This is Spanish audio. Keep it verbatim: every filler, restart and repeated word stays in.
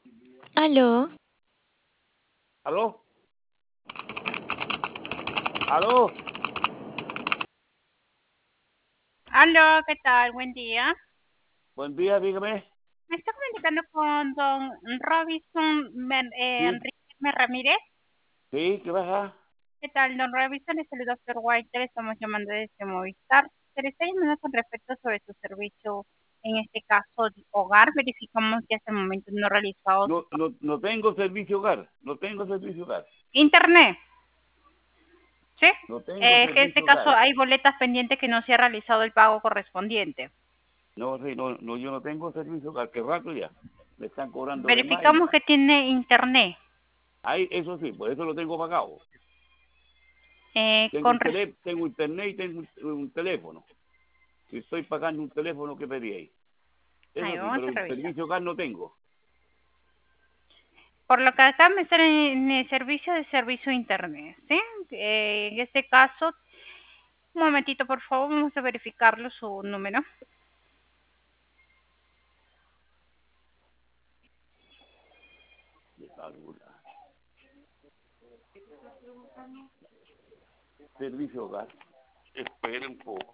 Aló, ¿Aló? ¿Aló? Aló, ¿qué tal? Buen día. Buen día, dígame. Me está comunicando con don Robinson Men- eh, Sí, Enrique Ramírez. sí, ¿qué pasa? ¿Qué tal, don Robinson? Es el doctor White. Le estamos llamando desde Movistar. Se le está llamando con respecto sobre su servicio, en este caso, de hogar. Verificamos que hasta el momento no ha realizado su No, no, no tengo servicio hogar, no tengo servicio hogar, internet. ¿Sí? no tengo Eh, que en este servicio caso hogar. hay boletas pendientes que no se ha realizado el pago correspondiente. No, sí, no, no, yo no tengo servicio hogar, qué rato ya. Me están cobrando de más y Verificamos más. que tiene internet. Ahí, eso sí, por eso lo tengo pagado. Eh, Tengo con un res- tele, tengo internet y tengo un, un teléfono. Y estoy pagando un teléfono que pedí ahí. Ahí, Eso sí, vamos pero a el revisar. servicio hogar no tengo. Por lo que acá me sale en el servicio de servicio de internet, ¿sí? Eh, en este caso, un momentito, por favor, vamos a verificarlo su número. Me cago en la- Servicio hogar. Esperen un poco.